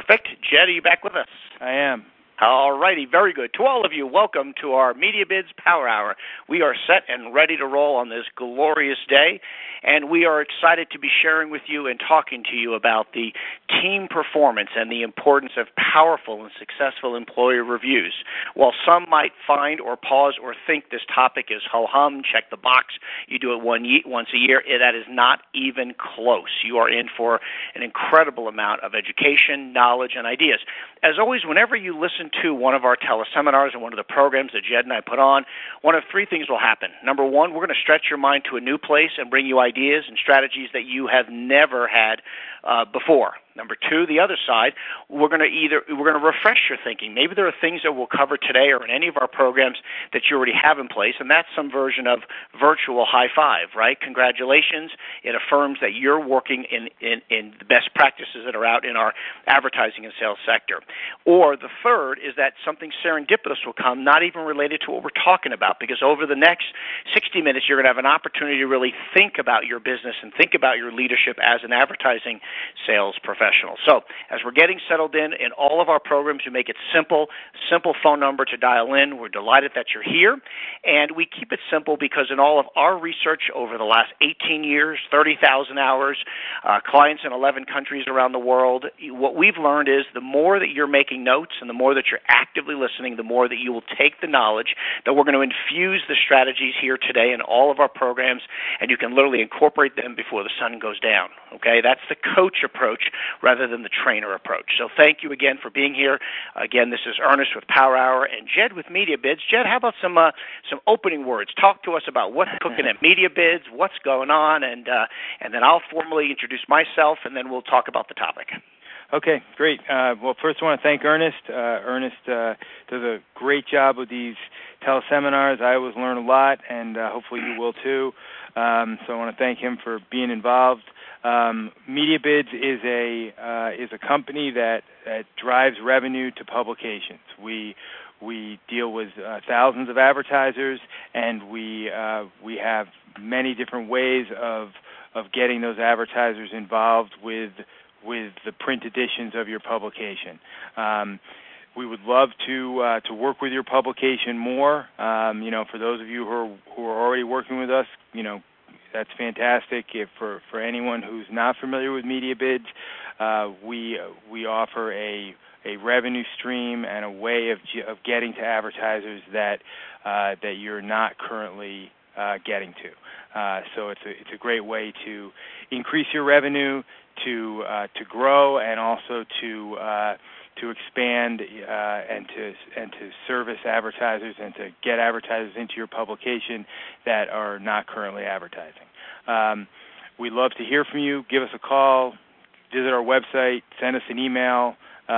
Perfect. Jed, are you back with us? I am. All righty, very good. To all of you, welcome to our MediaBids Power Hour. We are set and ready to roll on this glorious day, and we are excited to be sharing with you and talking to you about the team performance and the importance of powerful and successful employee reviews. While some might find or pause or think this topic is ho-hum, check the box, you do it once a year, that is not even close. You are in for an incredible amount of education, knowledge, and ideas. As always, whenever you listen to one of our teleseminars or one of the programs that Jed and I put on, one of three things will happen. Number one, we're going to stretch your mind to a new place and bring you ideas and strategies that you have never had before. Number two, the other side, we're going to refresh your thinking. Maybe there are things that we'll cover today or in any of our programs that you already have in place, and that's some version of virtual high five, right? Congratulations. It affirms that you're working in the best practices that are out in our advertising and sales sector. Or the third is that something serendipitous will come, not even related to what we're talking about, because over the next 60 minutes, you're going to have an opportunity to really think about your business and think about your leadership as an advertising sales professional. So as we're getting settled in all of our programs, we make it simple phone number to dial in. We're delighted that you're here, and we keep it simple because in all of our research over the last 18 years, 30,000 hours, clients in 11 countries around the world, what we've learned is the more that you're making notes and the more that you're actively listening, the more that you will take the knowledge that we're going to infuse the strategies here today in all of our programs, and you can literally incorporate them before the sun goes down. Okay, that's the coach approach rather than the trainer approach. So thank you again for being here. Again, this is Ernest with Power Hour and Jed with MediaBids. Jed, how about some opening words? Talk to us about what's cooking at MediaBids, what's going on, and then I'll formally introduce myself, and then we'll talk about the topic. Okay, great. Well, first I want to thank Ernest. Ernest does a great job with these teleseminars. I always learn a lot, and hopefully you will too. So I want to thank him for being involved. MediaBids is a company that drives revenue to publications. We deal with thousands of advertisers, and we have many different ways of getting those advertisers involved with the print editions of your publication. We would love to work with your publication more. For those of you who are already working with us, that's fantastic. If for anyone who's not familiar with MediaBids, we offer a revenue stream and a way of getting to advertisers that you're not currently getting to. So it's a great way to increase your revenue, to grow, and also to expand and to service advertisers and to get advertisers into your publication that are not currently advertising. We'd love to hear from you. Give us a call, visit our website, send us an email.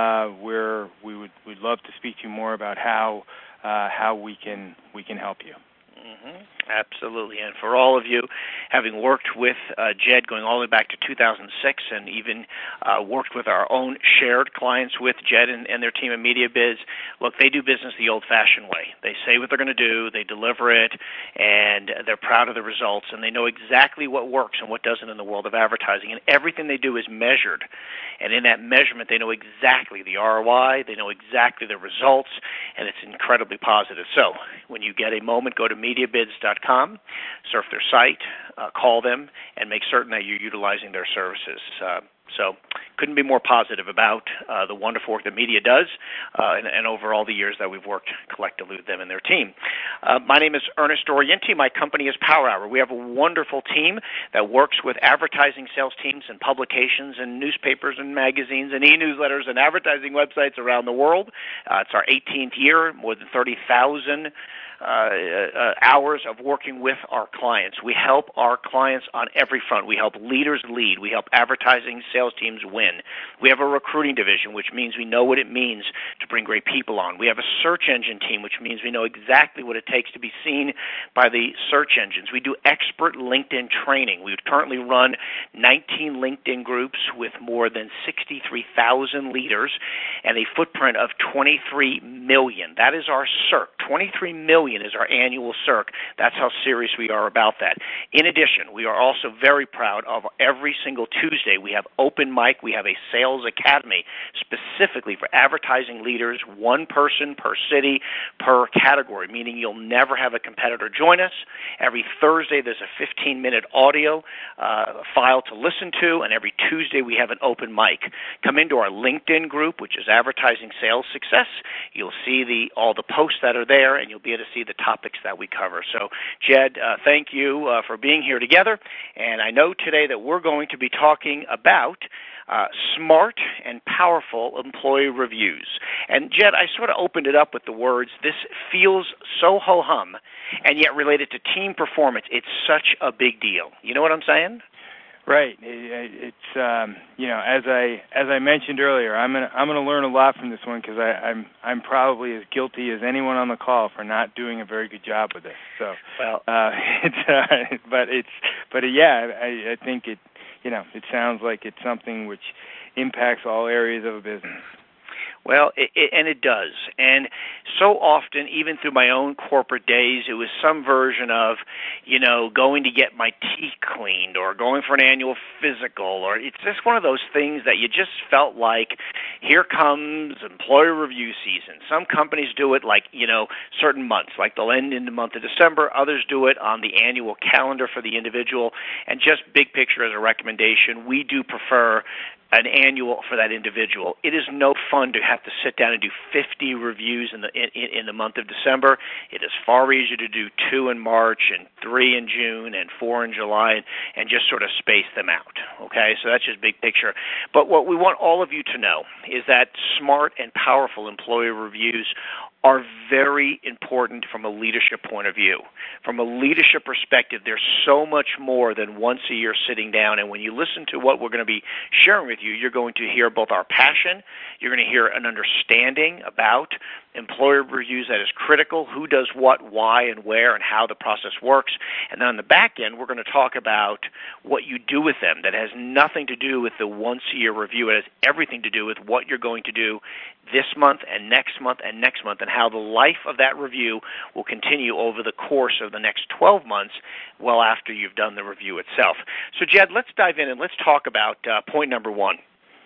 We'd love to speak to you more about how we can help you. Mm-hmm. Absolutely. And for all of you, having worked with Jed going all the way back to 2006 and even worked with our own shared clients with Jed and their team at MediaBids, look, they do business the old-fashioned way. They say what they're going to do, they deliver it, and they're proud of the results, and they know exactly what works and what doesn't in the world of advertising. And everything they do is measured. And in that measurement, they know exactly the ROI, they know exactly the results, and it's incredibly positive. So when you get a moment, go to MediaBids.com, surf their site, call them, and make certain that you're utilizing their services. So couldn't be more positive about the wonderful work that Media does and over all the years that we've worked collectively with them and their team. My name is Ernest Orienti. My company is Power Hour. We have a wonderful team that works with advertising sales teams and publications and newspapers and magazines and e-newsletters and advertising websites around the world. It's our 18th year, more than 30,000 hours of working with our clients. We help our clients on every front. We help leaders lead. We help advertising sales teams win. We have a recruiting division, which means we know what it means to bring great people on. We have a search engine team, which means we know exactly what it takes to be seen by the search engines. We do expert LinkedIn training. We currently run 19 LinkedIn groups with more than 63,000 leaders and a footprint of 23 million. That is our CERC, 23 million million is our annual CIRC. That's how serious we are about that. In addition, we are also very proud of every single Tuesday we have open mic. We have a sales academy specifically for advertising leaders, one person per city, per category, meaning you'll never have a competitor join us. Every Thursday there's a 15-minute audio file to listen to, and every Tuesday we have an open mic. Come into our LinkedIn group, which is Advertising Sales Success. You'll see all the posts that are there, and you'll be able to see the topics that we cover. So, Jed, thank you for being here together. And I know today that we're going to be talking about smart and powerful employee reviews. And, Jed, I sort of opened it up with the words, this feels so ho-hum, and yet related to team performance. It's such a big deal. You know what I'm saying? Right. It's as I mentioned earlier, I'm gonna learn a lot from this one because I'm probably as guilty as anyone on the call for not doing a very good job with this. So, well, I think it sounds like it's something which impacts all areas of a business. Well, and it does. And so often, even through my own corporate days, it was some version of, going to get my teeth cleaned or going for an annual physical, or it's just one of those things that you just felt like, here comes employee review season. Some companies do it like, certain months, like they'll end in the month of December. Others do it on the annual calendar for the individual. And just big picture as a recommendation, we do prefer an annual for that individual. It is no fun to have to sit down and do 50 reviews in the month of December. It is far easier to do 2 in March and 3 in June and 4 in July and just sort of space them out. Okay, so that's just big picture. But what we want all of you to know is that smart and powerful employee reviews are very important from a leadership point of view. From a leadership perspective, there's so much more than once a year sitting down, and when you listen to what we're going to be sharing with you, you're going to hear both our passion, you're going to hear an understanding about employer reviews that is critical, who does what, why, and where, and how the process works. And then on the back end, we're going to talk about what you do with them. That has nothing to do with the once-a-year review. It has everything to do with what you're going to do this month and next month and next month, and how the life of that review will continue over the course of the next 12 months, well after you've done the review itself. So, Jed, let's dive in and let's talk about point number one.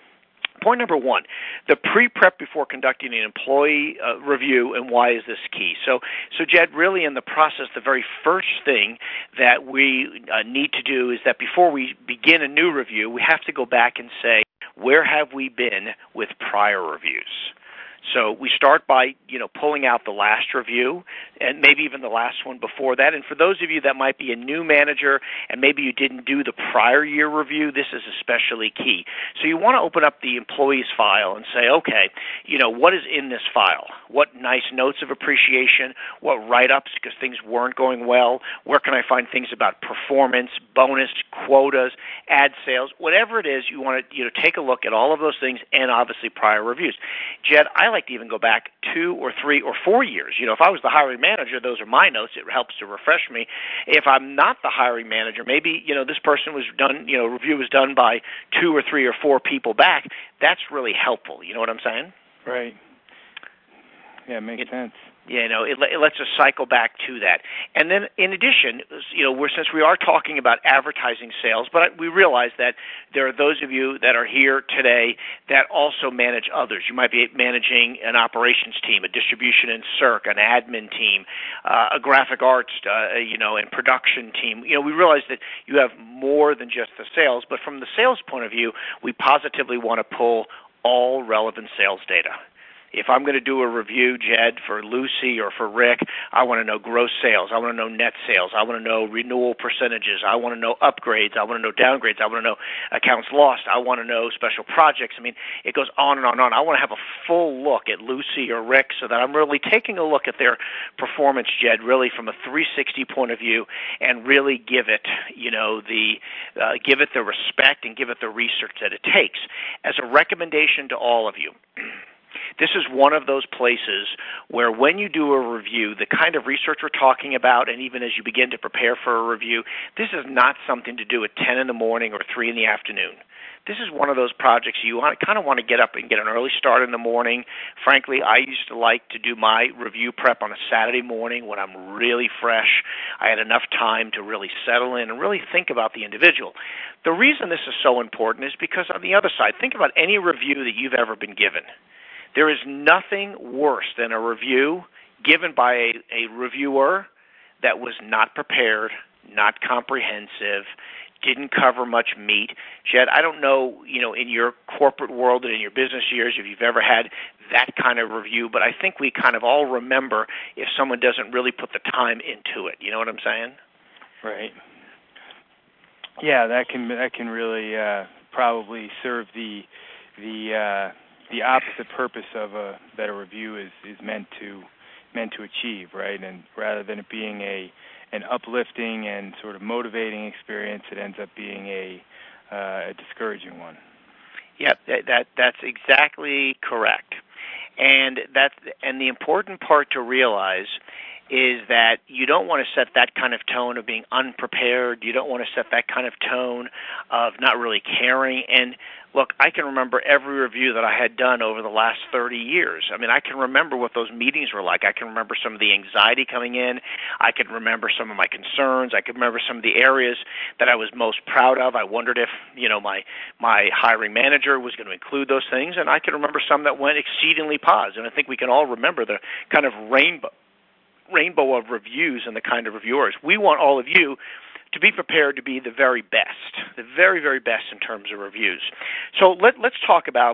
Point number one, the pre-prep before conducting an employee review, and why is this key? So, Jed, really in the process, the very first thing that we need to do is that before we begin a new review, we have to go back and say, where have we been with prior reviews? So we start by, pulling out the last review and maybe even the last one before that. And for those of you that might be a new manager and maybe you didn't do the prior year review, this is especially key. So you want to open up the employee's file and say, okay, what is in this file? What nice notes of appreciation? What write-ups because things weren't going well? Where can I find things about performance, bonus, quotas, ad sales? Whatever it is, you want to take a look at all of those things and obviously prior reviews. Jed, I like to even go back 2 or 3 or 4 years. If I was the hiring manager, those are my notes. It helps to refresh me. If I'm not the hiring manager, maybe, this person was done, review was done by 2 or 3 or 4 people back. That's really helpful. You know what I'm saying? Right. Yeah, it makes sense. It lets us cycle back to that. And then in addition, since we are talking about advertising sales, but we realize that there are those of you that are here today that also manage others. You might be managing an operations team, a distribution and CIRC, an admin team, a graphic arts, and production team. We realize that you have more than just the sales, but from the sales point of view, we positively want to pull all relevant sales data. If I'm going to do a review, Jed, for Lucy or for Rick, I want to know gross sales. I want to know net sales. I want to know renewal percentages. I want to know upgrades. I want to know downgrades. I want to know accounts lost. I want to know special projects. I mean, it goes on and on and on. I want to have a full look at Lucy or Rick so that I'm really taking a look at their performance, Jed, really from a 360 point of view, and really give it, give it the respect and give it the research that it takes. As a recommendation to all of you, this is one of those places where when you do a review, the kind of research we're talking about, and even as you begin to prepare for a review, this is not something to do at 10 in the morning or 3 in the afternoon. this is one of those projects you kind of want to get up and get an early start in the morning. Frankly, I used to like to do my review prep on a Saturday morning when I'm really fresh. I had enough time to really settle in and really think about the individual. The reason this is so important is because on the other side, think about any review that you've ever been given. There is nothing worse than a review given by a reviewer that was not prepared, not comprehensive, didn't cover much meat. Jed, I don't know, in your corporate world and in your business years if you've ever had that kind of review, but I think we kind of all remember if someone doesn't really put the time into it. You know what I'm saying? Right. Yeah, that can really probably serve the opposite purpose of that a review is meant to achieve, right? And rather than it being an uplifting and sort of motivating experience, it ends up being a discouraging one. Yeah, that's exactly correct. And the important part to realize is that you don't want to set that kind of tone of being unprepared. You don't want to set that kind of tone of not really caring. And look, I can remember every review that I had done over the last 30 years. I mean, I can remember what those meetings were like. I can remember some of the anxiety coming in. I can remember some of my concerns. I can remember some of the areas that I was most proud of. I wondered if, my hiring manager was going to include those things. And I can remember some that went exceedingly positive. And I think we can all remember the kind of rainbow of reviews and the kind of reviewers. We want all of you to be prepared to be the very best, the very, very best in terms of reviews. So let's talk about,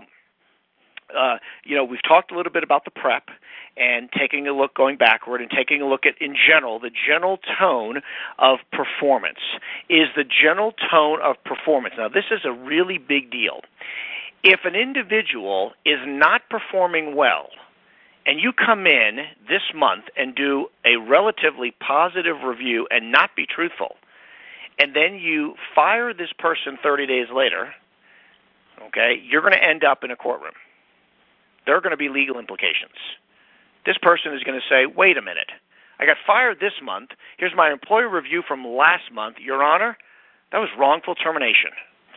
we've talked a little bit about the prep and taking a look, going backward and taking a look at, in general, the general tone of performance. Is the general tone of performance. Now, this is a really big deal. If an individual is not performing well, and you come in this month and do a relatively positive review and not be truthful, and then you fire this person 30 days later, okay, you're going to end up in a courtroom. There are going to be legal implications. This person is going to say, wait a minute, I got fired this month. Here's my employee review from last month. Your Honor, that was wrongful termination.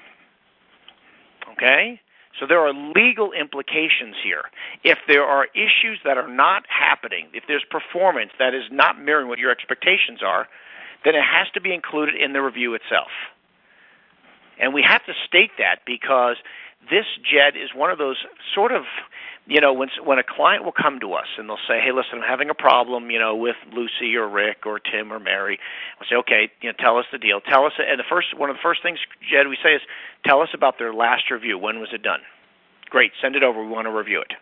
Okay? So there are legal implications here. If there are issues that are not happening, if there's performance that is not mirroring what your expectations are, then it has to be included in the review itself. And we have to state that because this, Jed, is one of those sort of, when a client will come to us and they'll say, hey, listen, I'm having a problem, with Lucy or Rick or Tim or Mary. We'll say, okay, tell us the deal. Tell us, and one of the first things, Jed, we say is, tell us about their last review. When was it done? Great, send it over. We want to review it.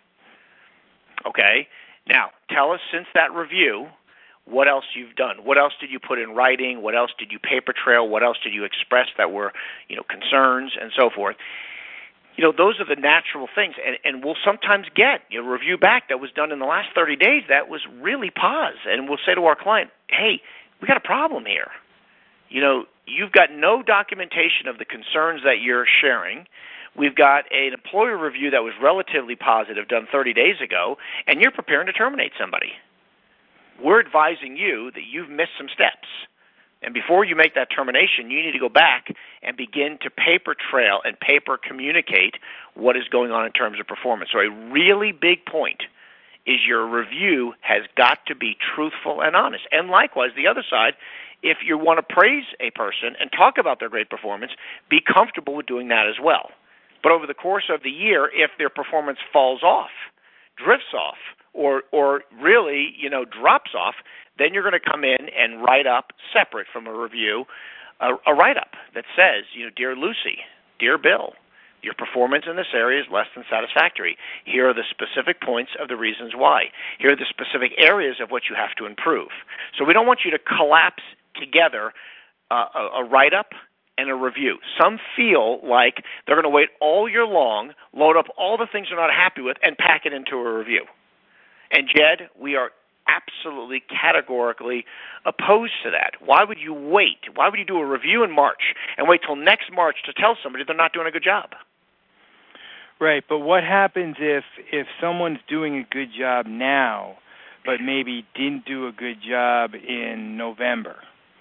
Okay, now tell us since that review, what else you've done. What else did you put in writing? What else did you paper trail? What else did you express that were, concerns and so forth? Those are the natural things, and we'll sometimes get a review back that was done in the last 30 days that was really pause, and we'll say to our client, hey, we got a problem here. You've got no documentation of the concerns that you're sharing. We've got an employee review that was relatively positive done 30 days ago, and you're preparing to terminate somebody. We're advising you that you've missed some steps. And before you make that termination, you need to go back and begin to paper trail and paper communicate what is going on in terms of performance. So a really big point is your review has got to be truthful and honest. And likewise, the other side, if you want to praise a person and talk about their great performance, be comfortable with doing that as well. But over the course of the year, if their performance falls off, drifts off, or really, drops off, then you're going to come in and write up, separate from a review, a write-up that says, Dear Lucy, Dear Bill, your performance in this area is less than satisfactory. Here are the specific points of the reasons why. Here are the specific areas of what you have to improve. So we don't want you to collapse together a write-up and a review. Some feel like they're going to wait all year long, load up all the things they're not happy with, and pack it into a review. And, Jed, we are absolutely categorically opposed to that. Why would you wait? Why would you do a review in March and wait till next March to tell somebody they're not doing a good job? Right, but what happens if someone's doing a good job now but maybe didn't do a good job in November?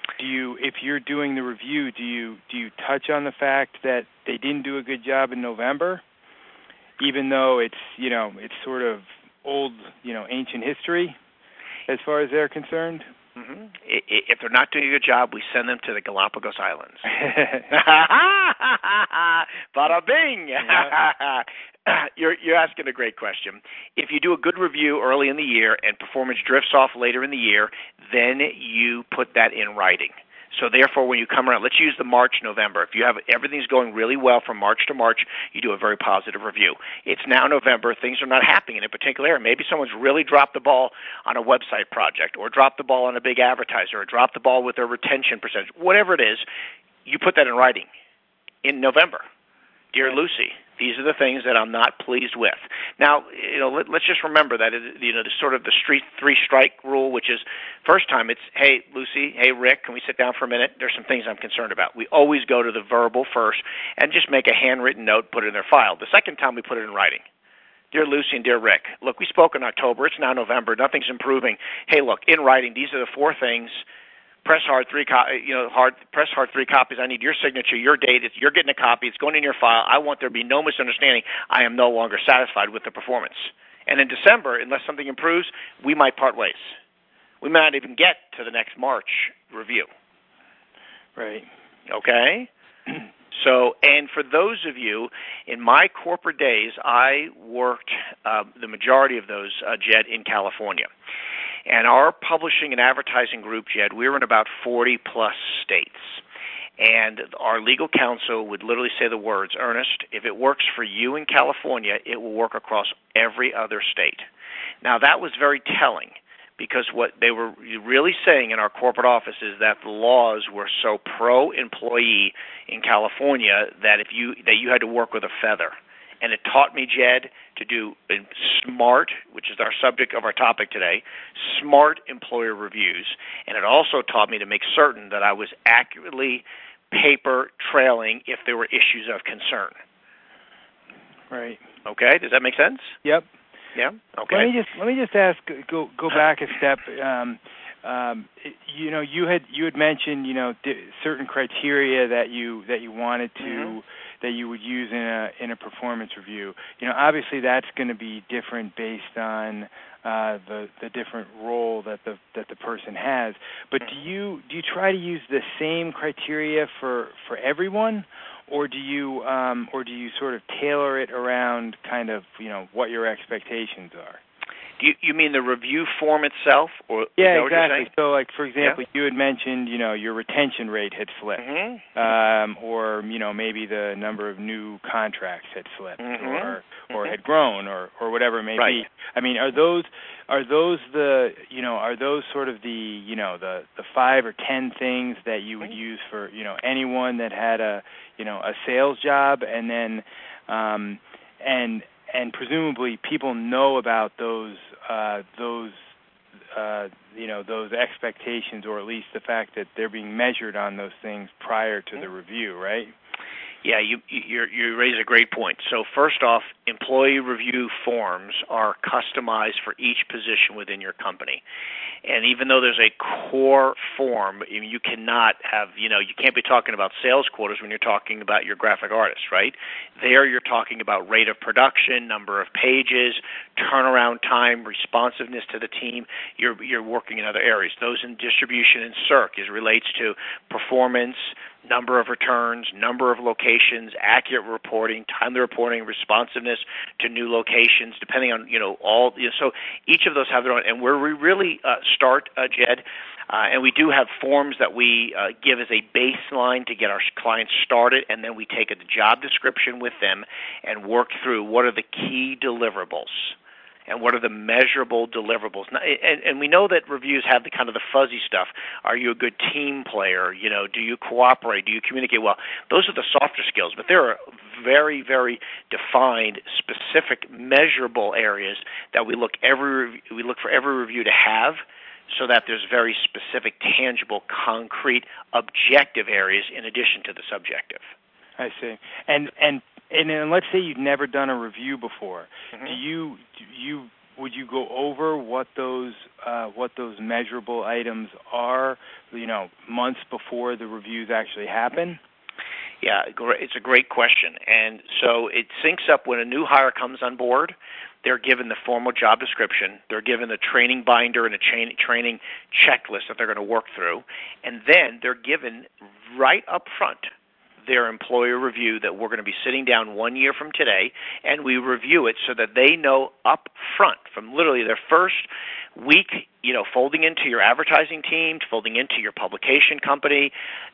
if you're doing the review, do you touch on the fact that they didn't do a good job in November, even though it's sort of old, ancient history as far as they're concerned? Mm-hmm. If they're not doing a good job, we send them to the Galapagos Islands. Bada bing! Yeah. You're asking a great question. If you do a good review early in the year and performance drifts off later in the year, then you put that in writing. So therefore, when you come around, let's use the March, November. If you have everything's going really well from March to March, you do a very positive review. It's now November. Things are not happening in a particular area. Maybe someone's really dropped the ball on a website project, or dropped the ball on a big advertiser, or dropped the ball with their retention percentage. Whatever it is, you put that in writing in November. Dear Lucy, these are the things that I'm not pleased with. Now, let's just remember that the sort of the three-strike rule, which is first time it's, hey, Lucy, hey, Rick, can we sit down for a minute? There's some things I'm concerned about. We always go to the verbal first and just make a handwritten note, put it in their file. The second time we put it in writing. Dear Lucy and dear Rick, look, we spoke in October. It's now November. Nothing's improving. Hey, look, in writing, these are the four things. Press hard 3 copies. I need your signature, your date. You're getting a copy. It's going in your file. I want there to be no misunderstanding. I am no longer satisfied with the performance. And in December, unless something improves, we might part ways. We might not even get to the next March review. Right. Okay? So, and for those of you, in my corporate days, I worked the majority of those, Jed, in California. And our publishing and advertising group, Jed, we were in about 40-plus states. And our legal counsel would literally say the words, Ernest, if it works for you in California, it will work across every other state. Now, that was very telling, because what they were really saying in our corporate office is that the laws were so pro-employee in California that you had to work with a feather. And it taught me, Jed, to do smart, which is our subject of our topic today, smart employer reviews. And it also taught me to make certain that I was accurately paper trailing if there were issues of concern. Right. Okay, does that make sense? Yep. Yeah. Okay. Let me just ask. Go back a step. You had mentioned certain criteria that you wanted to. Mm-hmm. That you would use in a performance review. Obviously that's going to be different based on the different role that the person has. But do you try to use the same criteria for everyone, or do you sort of tailor it around kind of what your expectations are? You mean the review form itself? Or yeah, exactly. So, like, for example, you had mentioned, your retention rate had slipped, mm-hmm. Or maybe the number of new contracts had slipped, mm-hmm. or had grown, or whatever it may be. I mean, are those sort of the 5 or 10 things that you would use for anyone that had a sales job, and then and presumably people know about those expectations, or at least the fact that they're being measured on those things prior to the review, right? Yeah, you raise a great point. So first off, employee review forms are customized for each position within your company. And even though there's a core form, you cannot have, you can't be talking about sales quotas when you're talking about your graphic artist, right? There you're talking about rate of production, number of pages, turnaround time, responsiveness to the team. You're working in other areas. Those in distribution and circ relates to performance, number of returns, number of locations, accurate reporting, timely reporting, responsiveness to new locations, depending on, so each of those have their own. And where we really start, Jed, and we do have forms that we give as a baseline to get our clients started, and then we take a job description with them and work through what are the key deliverables. And what are the measurable deliverables? And we know that reviews have the kind of the fuzzy stuff. Are you a good team player? Do you cooperate? Do you communicate well? Those are the softer skills, but there are very, very defined, specific, measurable areas that we look for every review to have, so that there's very specific, tangible, concrete, objective areas in addition to the subjective. I see. And then let's say you've never done a review before. Mm-hmm. would you go over what those measurable items are, months before the reviews actually happen? Yeah, it's a great question. And so it syncs up when a new hire comes on board. They're given the formal job description. They're given the training binder and a training checklist that they're going to work through. And then they're given right up front their employer review that we're going to be sitting down 1 year from today, and we review it so that they know up front from literally their first week, folding into your advertising team, folding into your publication company,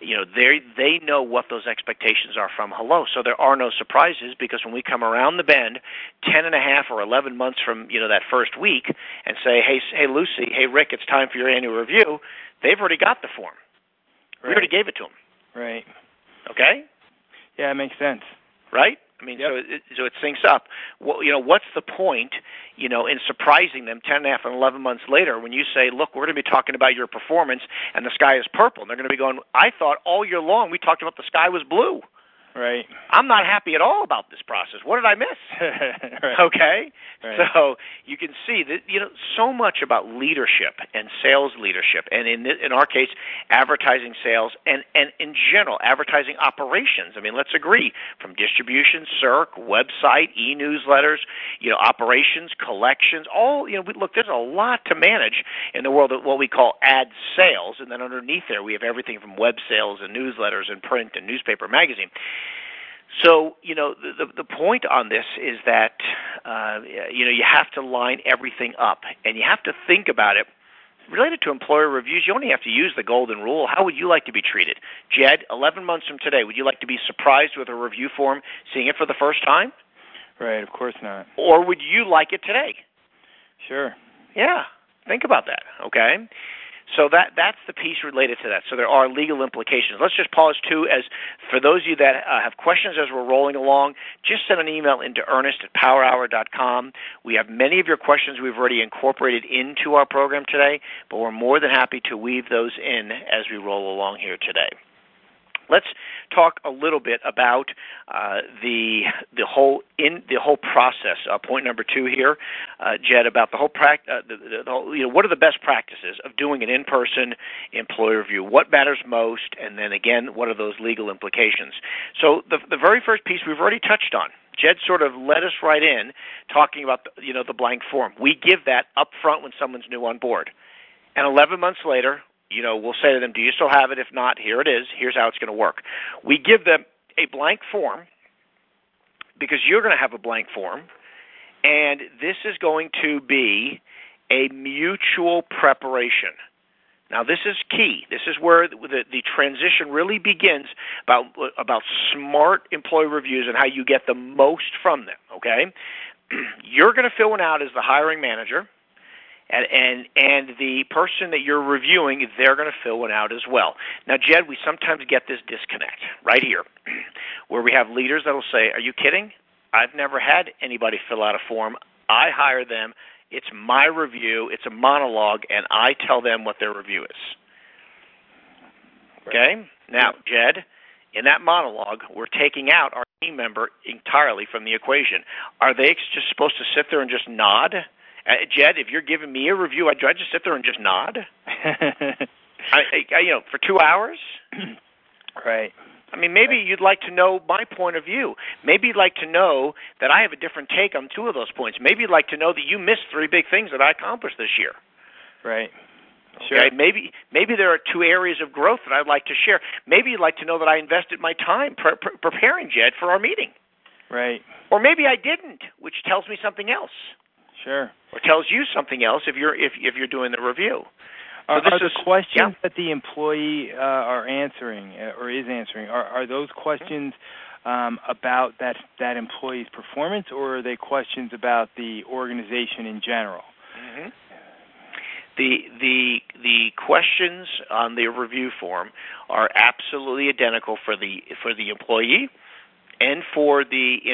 they know what those expectations are from hello. So there are no surprises, because when we come around the bend 10 and a half or 11 months from, that first week and say, hey, Lucy, hey, Rick, it's time for your annual review, they've already got the form. Right. We already gave it to them. Right. Okay? Yeah, it makes sense. Right? I mean, yep. So it syncs up. Well, what's the point, in surprising them 10 and a half and 11 months later when you say, look, we're going to be talking about your performance and the sky is purple. And they're going to be going, I thought all year long we talked about the sky was blue. Right. I'm not happy at all about this process. What did I miss? Right. Okay? Right. So you can see that, so much about leadership and sales leadership, and in our case, advertising sales, and in general, advertising operations. I mean, let's agree, from distribution, CERC, website, e-newsletters, operations, collections, all, look, there's a lot to manage in the world of what we call ad sales, and then underneath there we have everything from web sales and newsletters and print and newspaper, magazine. So, the point on this is that, you have to line everything up, and you have to think about it. Related to employer reviews, you only have to use the golden rule. How would you like to be treated? Jed, 11 months from today, would you like to be surprised with a review form, seeing it for the first time? Right, of course not. Or would you like it today? Sure. Yeah, think about that, okay? So that's the piece related to that. So there are legal implications. Let's just pause, too, as for those of you that have questions as we're rolling along, just send an email into ernest@powerhour.com. We have many of your questions we've already incorporated into our program today, but we're more than happy to weave those in as we roll along here today. Let's talk a little bit about the whole process. Point number 2 here, Jed, about the whole what are the best practices of doing an in-person employee review? What matters most? And then again, what are those legal implications? So the very first piece we've already touched on. Jed sort of led us right in talking about the blank form. We give that up front when someone's new on board, and 11 months later, we'll say to them, do you still have it? If not, here it is. Here's how it's going to work. We give them a blank form because you're going to have a blank form, and this is going to be a mutual preparation. Now, this is key. This is where the transition really begins about smart employee reviews and how you get the most from them, okay? You're going to fill one out as the hiring manager. And the person that you're reviewing, they're going to fill one out as well. Now, Jed, we sometimes get this disconnect right here, where we have leaders that will say, are you kidding? I've never had anybody fill out a form. I hire them. It's my review. It's a monologue, and I tell them what their review is. Okay? Now, Jed, in that monologue, we're taking out our team member entirely from the equation. Are they just supposed to sit there and just nod? Jed, if you're giving me a review, do I just sit there and just nod? For 2 hours? Right. I mean, maybe you'd like to know my point of view. Maybe you'd like to know that I have a different take on 2 of those points. Maybe you'd like to know that you missed 3 big things that I accomplished this year. Right. Sure. Okay? Maybe there are 2 areas of growth that I'd like to share. Maybe you'd like to know that I invested my time preparing, Jed, for our meeting. Right. Or maybe I didn't, which tells me something else. Sure. Or tells you something else if you're doing the review. Are the questions that the employee are answering or is answering, are those questions about that employee's performance, or are they questions about the organization in general? Mm-hmm. The questions on the review form are absolutely identical for the employee and for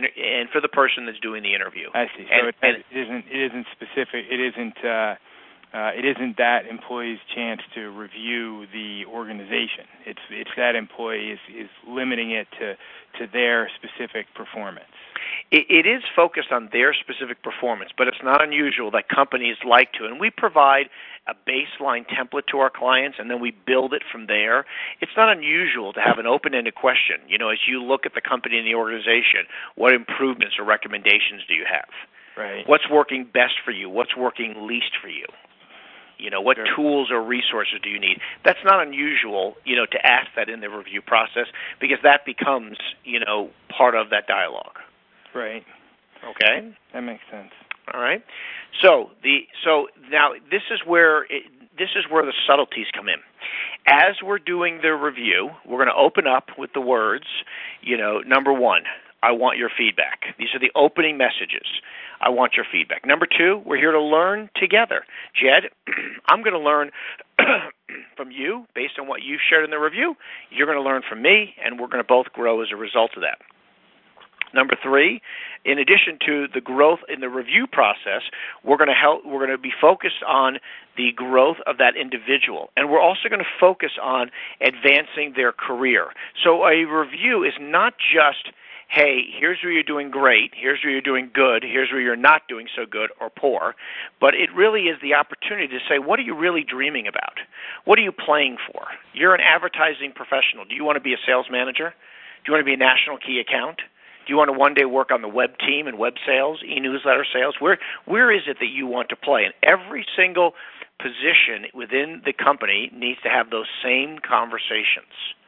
the person that's doing the interview. I see. So it isn't specific. It isn't it isn't that employee's chance to review the organization. It's that employee is limiting it to their specific performance. It is focused on their specific performance, but it's not unusual that companies like to, and we provide a baseline template to our clients, and then we build it from there. It's not unusual to have an open-ended question. As you look at the company and the organization, what improvements or recommendations do you have? Right. What's working best for you? What's working least for you? What Sure. tools or resources do you need? That's not unusual, to ask that in the review process, because that becomes, part of that dialogue. Right. Okay? That makes sense. All right. So now this is where the subtleties come in. As we're doing the review, we're going to open up with the words, number one, I want your feedback. These are the opening messages. I want your feedback. Number two, we're here to learn together. Jed, I'm going to learn from you based on what you've shared in the review. You're going to learn from me, and we're going to both grow as a result of that. Number three, in addition to the growth in the review process, we're going to be focused on the growth of that individual, and we're also going to focus on advancing their career. So a review is not just, hey, here's where you're doing great, here's where you're doing good, here's where you're not doing so good or poor, but it really is the opportunity to say, what are you really dreaming about? What are you playing for? You're an advertising professional. Do you want to be a sales manager? Do you want to be a national key account? Do you want to one day work on the web team and web sales, e-newsletter sales? Where is it that you want to play? And every single position within the company needs to have those same conversations.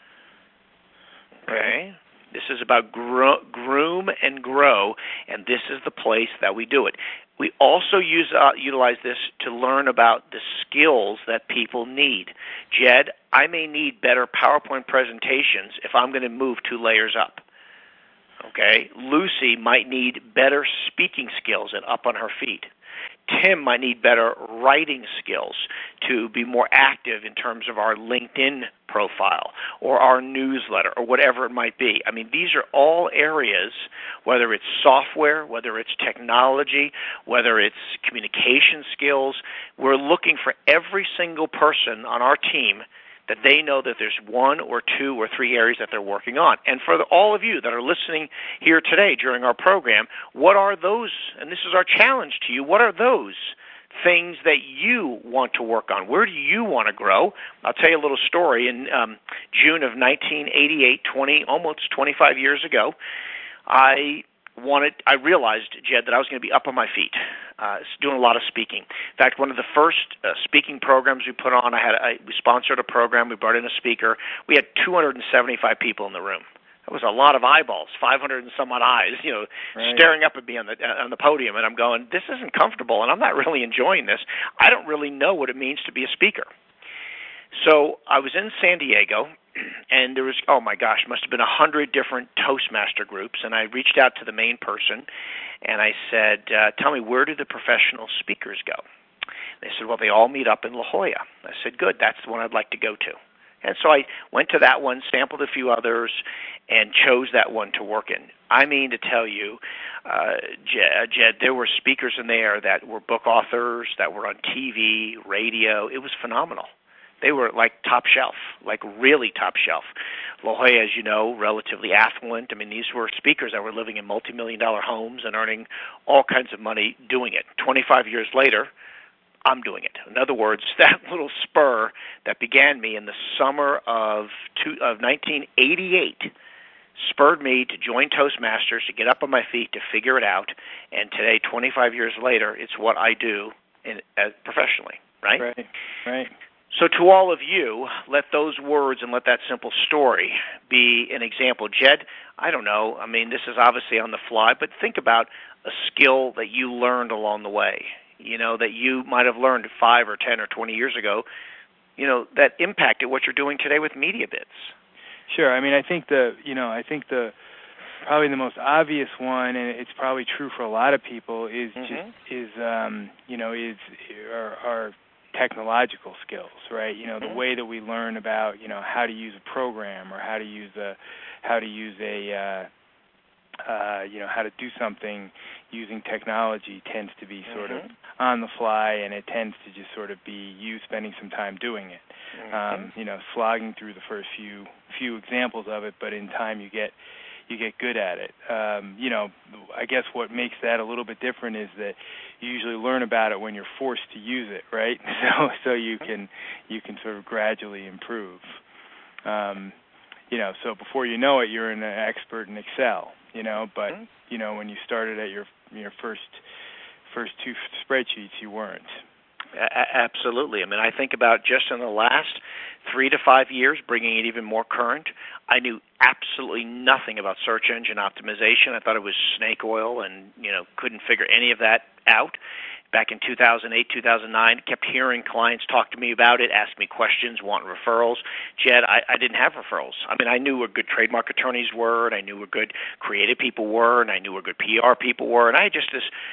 Okay? This is about groom and grow, and this is the place that we do it. We also utilize this to learn about the skills that people need. Jed, I may need better PowerPoint presentations if I'm going to move 2 layers up. Okay, Lucy might need better speaking skills and up on her feet. Tim might need better writing skills to be more active in terms of our LinkedIn profile or our newsletter or whatever it might be. I mean, these are all areas, whether it's software, whether it's technology, whether it's communication skills, we're looking for every single person on our team that they know that there's 1 or 2 or 3 areas that they're working on. And for all of you that are listening here today during our program, what are those, and this is our challenge to you, what are those things that you want to work on? Where do you want to grow? I'll tell you a little story. In June of 1988, almost 25 years ago, I realized, Jed, that I was going to be up on my feet, doing a lot of speaking. In fact, one of the first speaking programs we put on, we sponsored a program. We brought in a speaker. We had 275 people in the room. That was a lot of eyeballs, 500 and some odd eyes, Right. staring up at me on the podium. And I'm going, this isn't comfortable, and I'm not really enjoying this. I don't really know what it means to be a speaker. So I was in San Diego, and there was, oh my gosh, must have been 100 different Toastmaster groups, and I reached out to the main person, and I said, tell me, where do the professional speakers go? They said, well, they all meet up in La Jolla. I said, good, that's the one I'd like to go to. And so I went to that one, sampled a few others, and chose that one to work in. I mean to tell you, Jed, there were speakers in there that were book authors, that were on TV, radio. It was phenomenal. They were like top shelf, like really top shelf. La Jolla, as you know, relatively affluent. I mean, these were speakers that were living in multi-million-dollar homes and earning all kinds of money doing it. 25 years later, I'm doing it. In other words, that little spur that began me in the summer of 1988 spurred me to join Toastmasters, to get up on my feet, to figure it out. And today, 25 years later, it's what I do professionally, right? Right. So to all of you, let those words and let that simple story be an example. Jed, I don't know. I mean, this is obviously on the fly, but think about a skill that you learned along the way, that you might have learned 5 or 10 or 20 years ago, that impacted what you're doing today with MediaBids. Sure. I mean, I think probably the most obvious one, and it's probably true for a lot of people, is our technological skills, right? The way that we learn about, how to use a program or how to use a how to do something using technology tends to be sort of on the fly, and it tends to just sort of be you spending some time doing it. Slogging through the first few examples of it, but in time you get good at it. I guess what makes that a little bit different is that you usually learn about it when you're forced to use it, right? So you can sort of gradually improve. So before you know it, you're an expert in Excel. But when you started at your first two spreadsheets, you weren't. Absolutely. I mean, I think about just in the last 3 to 5 years, bringing it even more current, I knew absolutely nothing about search engine optimization. I thought it was snake oil and, couldn't figure any of that out. Back in 2008, 2009, kept hearing clients talk to me about it, ask me questions, want referrals. Jed, I didn't have referrals. I mean, I knew where good trademark attorneys were, and I knew where good creative people were, and I knew where good PR people were, and I had just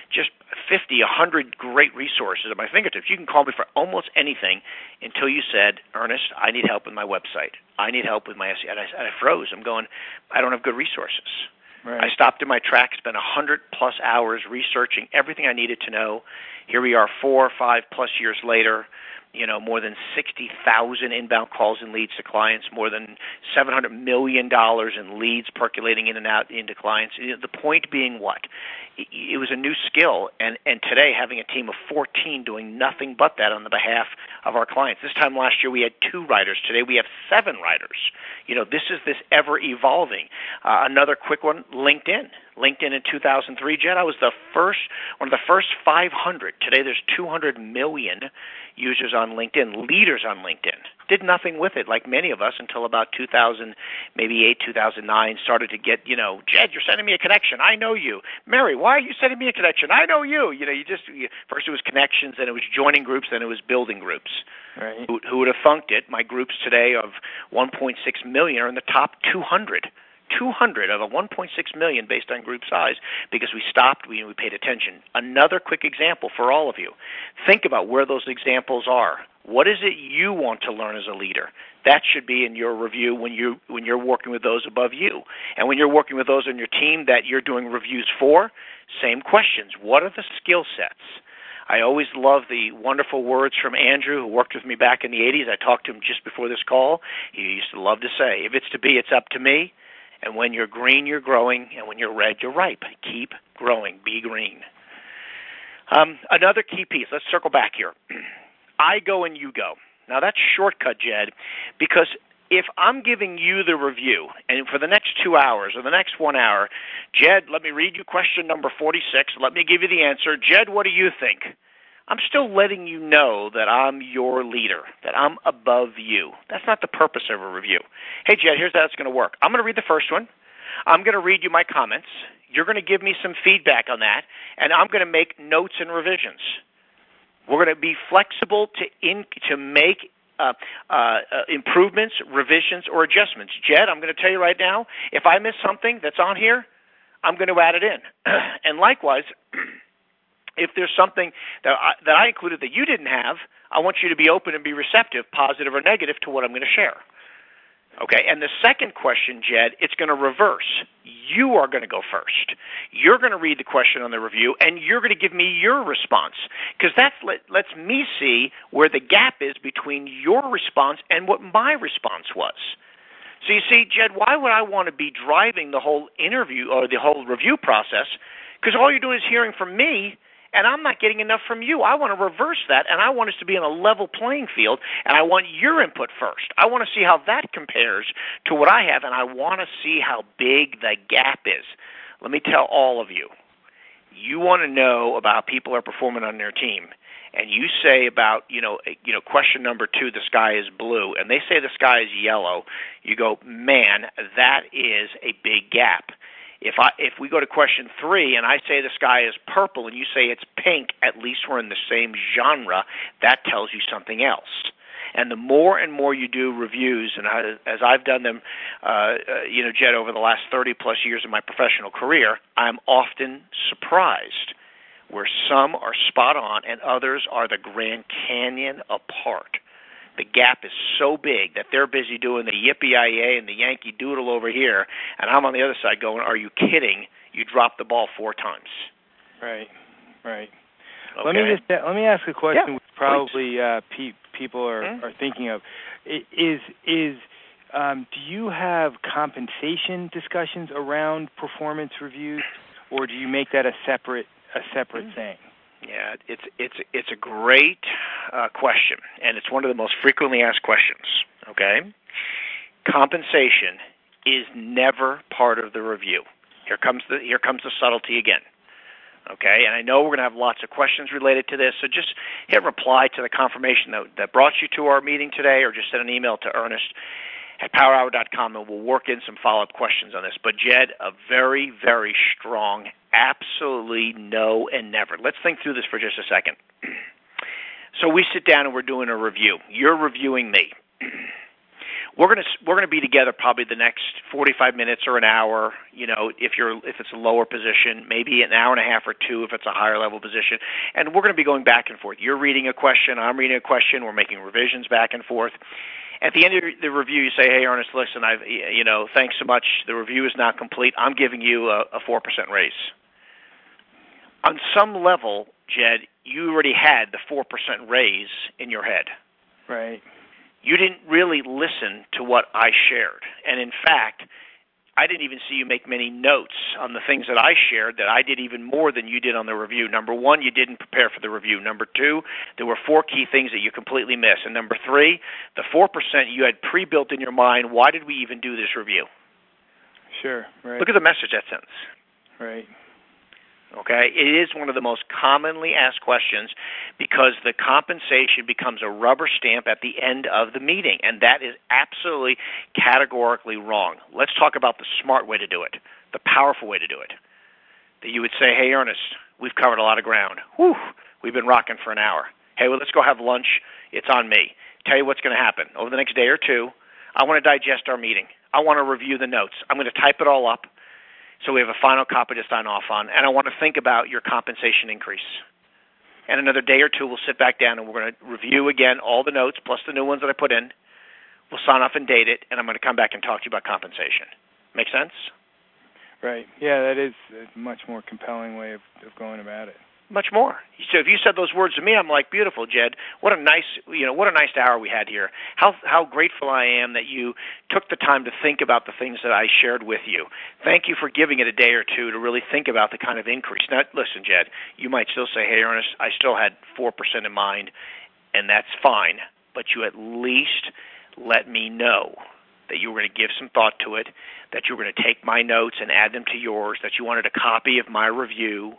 50, 100 great resources at my fingertips. You can call me for almost anything until you said, Ernest, I need help with my website. I need help with my SEO. And I froze. I'm going, I don't have good resources. Right. I stopped in my tracks, spent 100-plus hours researching everything I needed to know. Here we are 4 or 5-plus years later, more than 60,000 inbound calls and leads to clients, more than $700 million in leads percolating in and out into clients. The point being what? It was a new skill, and today having a team of 14 doing nothing but that on the behalf of our clients. This time last year we had 2 writers. Today we have 7 writers. This ever-evolving. Another quick one, LinkedIn. LinkedIn in 2003, Jed, I was one of the first 500. Today there's 200 million users on LinkedIn, leaders on LinkedIn. Did nothing with it, like many of us, until about 2000, maybe 8, 2009, started to get, Jed, you're sending me a connection. I know you. Mary, why are you sending me a connection? I know you. First it was connections, then it was joining groups, then it was building groups. Right. Who would have thunked it? My groups today of 1.6 million are in the top 200. 200 of a 1.6 million based on group size because we stopped, we paid attention. Another quick example for all of you. Think about where those examples are. What is it you want to learn as a leader? That should be in your review when you're working with those above you. And when you're working with those on your team that you're doing reviews for, same questions. What are the skill sets? I always love the wonderful words from Andrew, who worked with me back in the 80s. I talked to him just before this call. He used to love to say, if it's to be, it's up to me. And when you're green, you're growing. And when you're red, you're ripe. Keep growing. Be green. Another key piece. Let's circle back here. I go and you go. Now, that's shortcut, Jed, because if I'm giving you the review, and for the next 2 hours or the next 1 hour, Jed, let me read you question number 46. Let me give you the answer. Jed, what do you think? I'm still letting you know that I'm your leader, that I'm above you. That's not the purpose of a review. Hey, Jed, here's how it's going to work. I'm going to read the first one. I'm going to read you my comments. You're going to give me some feedback on that, and I'm going to make notes and revisions. We're going to be flexible to make improvements, revisions, or adjustments. Jed, I'm going to tell you right now, if I miss something that's on here, I'm going to add it in. And likewise, if there's something that I included that you didn't have, I want you to be open and be receptive, positive or negative, to what I'm going to share. Okay, and the second question, Jed, it's going to reverse. You are going to go first. You're going to read the question on the review, and you're going to give me your response, because that lets me see where the gap is between your response and what my response was. So you see, Jed, why would I want to be driving the whole interview or the whole review process? Because all you're doing is hearing from me, and I'm not getting enough from you. I want to reverse that, and I want us to be on a level playing field, and I want your input first. I want to see how that compares to what I have, and I want to see how big the gap is. Let me tell all of you, you want to know about how people are performing on their team, and you say about, question number 2, the sky is blue, and they say the sky is yellow, you go, man, that is a big gap. If we go to question 3 and I say the sky is purple and you say it's pink, at least we're in the same genre. That tells you something else. And the more and more you do reviews, and as I've done them, Jed, over the last 30-plus years of my professional career, I'm often surprised where some are spot on and others are the Grand Canyon apart. the gap is so big that they're busy doing the yippee-yi-yay and the Yankee Doodle over here, and I'm on the other side going, are you kidding? You dropped the ball 4 times. Right. Okay. Let me ask a question which probably people are thinking of. Do you have compensation discussions around performance reviews, or do you make that a separate thing? Yeah, it's a great question, and it's one of the most frequently asked questions. Okay, compensation is never part of the review. Here comes the subtlety again. Okay, and I know we're going to have lots of questions related to this, so just hit reply to the confirmation that brought you to our meeting today, or just send an email to Ernest at powerhour.com, and we'll work in some follow-up questions on this. But, Jed, a very, very strong, absolutely no and never. Let's think through this for just a second. So we sit down and we're doing a review. You're reviewing me. We're gonna be together probably the next 45 minutes or an hour. You know, if it's a lower position, maybe an hour and a half or 2 if it's a higher level position, and we're going to be going back and forth. You're reading a question, I'm reading a question. We're making revisions back and forth. At the end of the review, you say, "Hey, Ernest, listen, thanks so much. The review is not complete. I'm giving you a 4% raise." On some level, Jed, you already had the 4% raise in your head. Right. You didn't really listen to what I shared. And in fact, I didn't even see you make many notes on the things that I shared that I did even more than you did on the review. Number 1, you didn't prepare for the review. Number 2, there were 4 key things that you completely missed. And number 3, the 4% you had pre-built in your mind. Why did we even do this review? Sure, right. Look at the message that sends. Right. Okay, it is one of the most commonly asked questions because the compensation becomes a rubber stamp at the end of the meeting, and that is absolutely categorically wrong. Let's talk about the smart way to do it, the powerful way to do it. That you would say, "Hey, Ernest, we've covered a lot of ground. Whew, we've been rocking for an hour. Hey, well, let's go have lunch. It's on me. Tell you what's going to happen. Over the next day or 2, I want to digest our meeting. I want to review the notes. I'm going to type it all up so we have a final copy to sign off on, and I want to think about your compensation increase. And another day or 2, we'll sit back down and we're going to review again all the notes plus the new ones that I put in. We'll sign off and date it, and I'm going to come back and talk to you about compensation." Make sense? Right. Yeah, that is a much more compelling way of going about it. Much more. So if you said those words to me, I'm like, beautiful, Jed. What a nice hour we had here. How grateful I am that you took the time to think about the things that I shared with you. Thank you for giving it a day or 2 to really think about the kind of increase. Now, listen, Jed, you might still say, "Hey, Ernest, I still had 4% in mind," and that's fine. But you at least let me know that you were going to give some thought to it, that you were going to take my notes and add them to yours, that you wanted a copy of my review.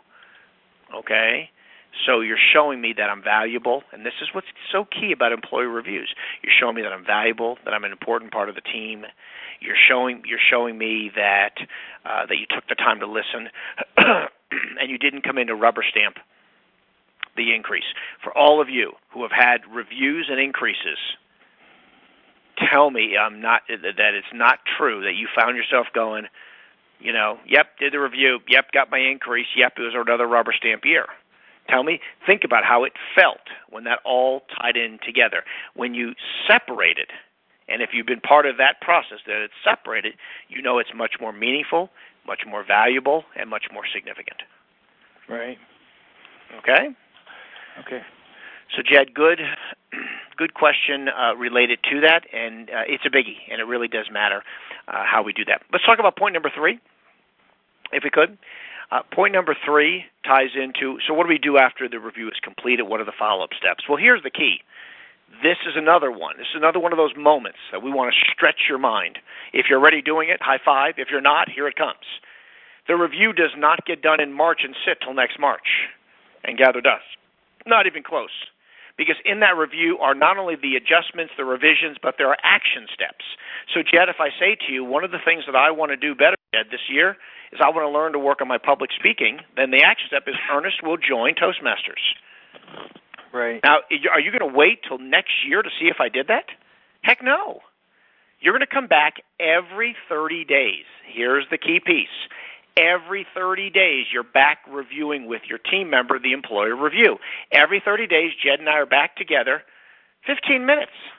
Okay? So you're showing me that I'm valuable, and this is what's so key about employee reviews. You're showing me that I'm valuable, that I'm an important part of the team. You're showing me that you took the time to listen, and you didn't come in to rubber stamp the increase. For all of you who have had reviews and increases, tell me that it's not true, that you found yourself going, yep, did the review, yep, got my increase, yep, it was another rubber stamp year. Think about how it felt when that all tied in together. When you separated, and if you've been part of that process, that it's separated, it's much more meaningful, much more valuable, and much more significant. Right. Okay? Okay. So, Jed, good question related to that, and it's a biggie, and it really does matter how we do that. Let's talk about point number 3, if we could. Point number 3 ties into, so what do we do after the review is completed? What are the follow-up steps? Well, here's the key. This is another one. This is another one of those moments that we want to stretch your mind. If you're already doing it, high five. If you're not, here it comes. The review does not get done in March and sit till next March and gather dust. Not even close. Because in that review are not only the adjustments, the revisions, but there are action steps. So, Jed, if I say to you, one of the things that I want to do better, Jed, this year is I want to learn to work on my public speaking, then the action step is Ernest will join Toastmasters. Right. Now, are you going to wait till next year to see if I did that? Heck no. You're going to come back every 30 days. Here's the key piece. Every 30 days, you're back reviewing with your team member the employee review. Every 30 days, Jed and I are back together, 15 minutes.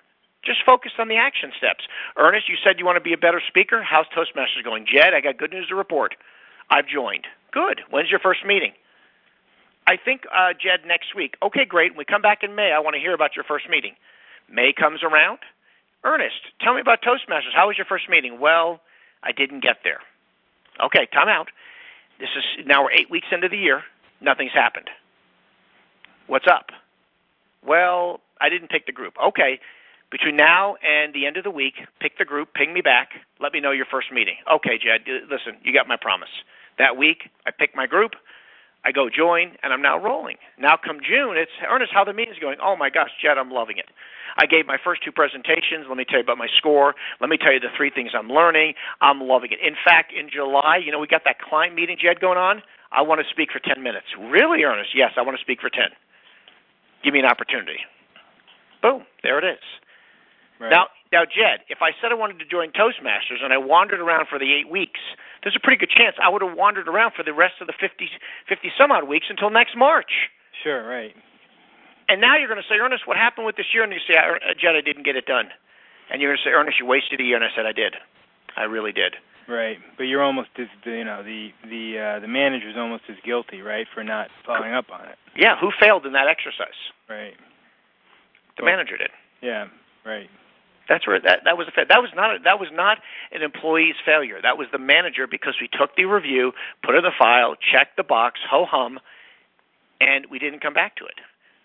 Just focused on the action steps. Ernest, you said you want to be a better speaker. How's Toastmasters going? Jed, I got good news to report. I've joined. Good. When's your first meeting? I think, Jed, next week. Okay, great. When we come back in May, I want to hear about your first meeting. May comes around. Ernest, tell me about Toastmasters. How was your first meeting? Well, I didn't get there. Okay, time out. Now we're 8 weeks into the year. Nothing's happened. What's up? Well, I didn't pick the group. Okay, between now and the end of the week, pick the group, ping me back, let me know your first meeting. Okay, Jed, listen, you got my promise. That week, I pick my group, I go join, and I'm now rolling. Now come June, it's, Ernest, how the meeting's going? Oh, my gosh, Jed, I'm loving it. I gave my first 2 presentations. Let me tell you about my score. Let me tell you the 3 things I'm learning. I'm loving it. In fact, in July, we got that client meeting, Jed, going on. I want to speak for 10 minutes. Really, Ernest? Yes, I want to speak for 10. Give me an opportunity. Boom, there it is. Right. Now, Jed, if I said I wanted to join Toastmasters and I wandered around for the 8 weeks, there's a pretty good chance I would have wandered around for the rest of the 50 some odd weeks until next March. Sure, right. And now you're going to say, Ernest, what happened with this year? And you say, Jed, I didn't get it done. And you're going to say, Ernest, you wasted a year. And I said, I did. I really did. Right, but you're almost as the manager's almost as guilty, right, for not following up on it. Yeah, who failed in that exercise? Right. The manager did. Yeah, right. That's where that was that was not an employee's failure. That was the manager, because we took the review, put it in the file, checked the box, ho hum, and we didn't come back to it.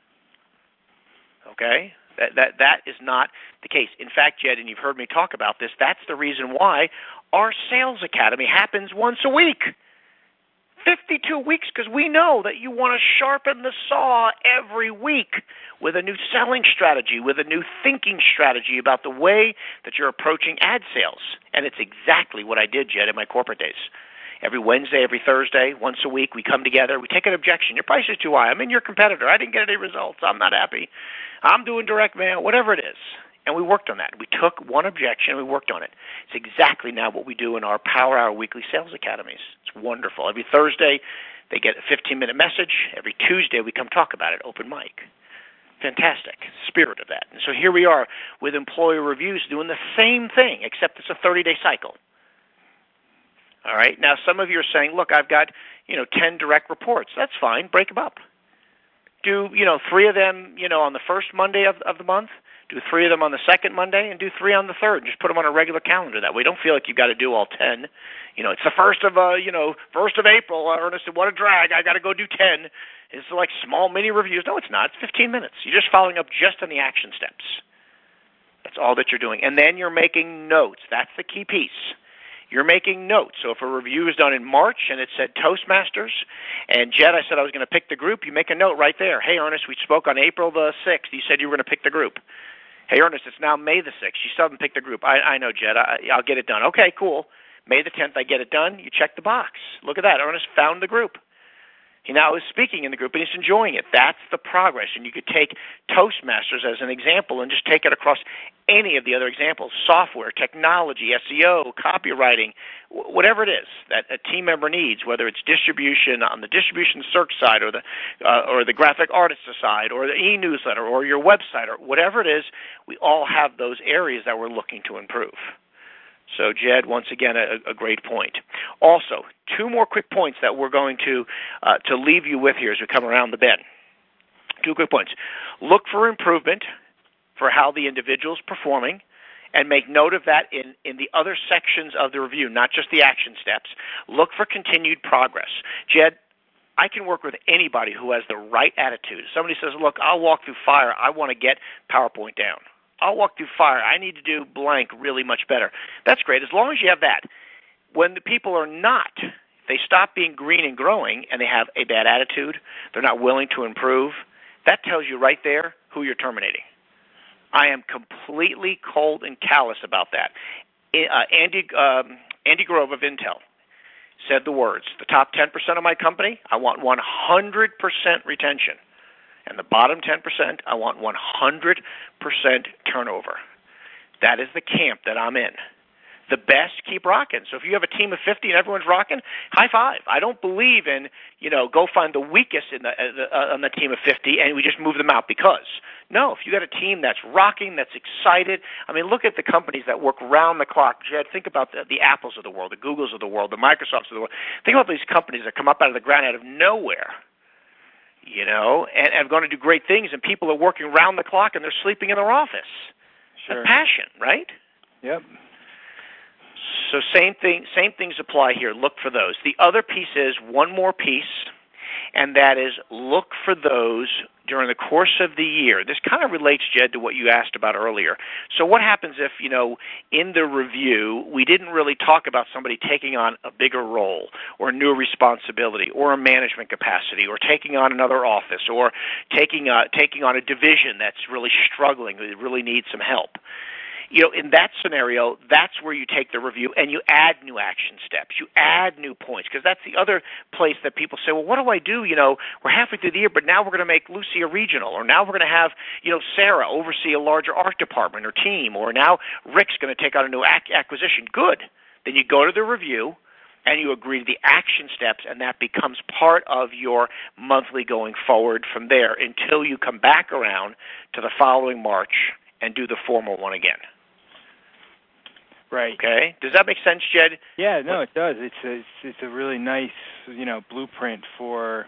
Okay? That is not the case. In fact, Jed, and you've heard me talk about this, that's the reason why our sales academy happens once a week. 52 weeks, because we know that you want to sharpen the saw every week with a new selling strategy, with a new thinking strategy about the way that you're approaching ad sales. And it's exactly what I did, Jed, in my corporate days. Every Wednesday, every Thursday, once a week, we come together. We take an objection. Your price is too high. I'm in your competitor. I didn't get any results. I'm not happy. I'm doing direct mail, whatever it is. And we worked on that. We took one objection and we worked on it. It's exactly now what we do in our Power Hour weekly sales academies. It's wonderful. Every Thursday, they get a 15-minute message. Every Tuesday, we come talk about it, open mic. Fantastic. Spirit of that. And so here we are with employee reviews doing the same thing, except it's a 30-day cycle. All right. Now, some of you are saying, look, I've got, 10 direct reports. That's fine. Break them up. Do, 3 of them, on the first Monday of the month. Do 3 of them on the second Monday, and do 3 on the third. Just put them on a regular calendar that way. Don't feel like you've got to do all 10. It's the first of April. Ernest, what a drag. I got to go do 10. It's like small mini reviews. No, it's not. It's 15 minutes. You're just following up just on the action steps. That's all that you're doing. And then you're making notes. That's the key piece. You're making notes. So if a review is done in March and it said Toastmasters, and Jed, I said I was going to pick the group, you make a note right there. Hey, Ernest, we spoke on April the 6th. You said you were going to pick the group. Hey, Ernest, it's now May the 6th. You still haven't picked the group. I know, Jed. I'll get it done. Okay, cool. May the 10th, I get it done. You check the box. Look at that. Ernest found the group. He now is speaking in the group, and he's enjoying it. That's the progress. And you could take Toastmasters as an example and just take it across any of the other examples, software, technology, SEO, copywriting, whatever it is that a team member needs, whether it's distribution on the distribution search side or the graphic artist side or the e-newsletter or your website or whatever it is, we all have those areas that we're looking to improve. So, Jed, once again, a great point. Also, 2 more quick points that we're going to leave you with here as we come around the bend. 2 quick points. Look for improvement for how the individual's performing, and make note of that in the other sections of the review, not just the action steps. Look for continued progress. Jed, I can work with anybody who has the right attitude. Somebody says, look, I'll walk through fire. I want to get PowerPoint down. I'll walk through fire. I need to do blank really much better. That's great, as long as you have that. When the people are not, they stop being green and growing, and they have a bad attitude, they're not willing to improve, that tells you right there who you're terminating. I am completely cold and callous about that. Andy Grove of Intel said the words, the top 10% of my company, I want 100% retention. And the bottom 10%, I want 100% turnover. That is the camp that I'm in. the best keep rocking. So if you have a team of 50 and everyone's rocking, high five. I don't believe in, go find the weakest on the team of 50 and we just move them out because. No, if you got a team that's rocking, that's excited. I mean, look at the companies that work round the clock. Jed, think about the Apples of the world, the Googles of the world, the Microsofts of the world. Think about these companies that come up out of the ground out of nowhere, and are going to do great things, and people are working round the clock and they're sleeping in their office. Sure. That's passion, right? Yep. So same things apply here. Look for those. The other piece is one more piece, and that is look for those during the course of the year. This kind of relates, Jed, to what you asked about earlier. So what happens if, in the review, we didn't really talk about somebody taking on a bigger role or a new responsibility or a management capacity or taking on another office or taking on a division that's really struggling, that really needs some help? In that scenario, that's where you take the review and you add new action steps. You add new points, because that's the other place that people say, well, what do I do? We're halfway through the year, but now we're going to make Lucy a regional, or now we're going to have, Sarah oversee a larger art department or team, or now Rick's going to take on a new acquisition. Good. Then you go to the review and you agree to the action steps, and that becomes part of your monthly going forward from there until you come back around to the following March and do the formal one again. Right. Okay. Does that make sense, Jed? Yeah. No, it does. It's a really nice, blueprint for,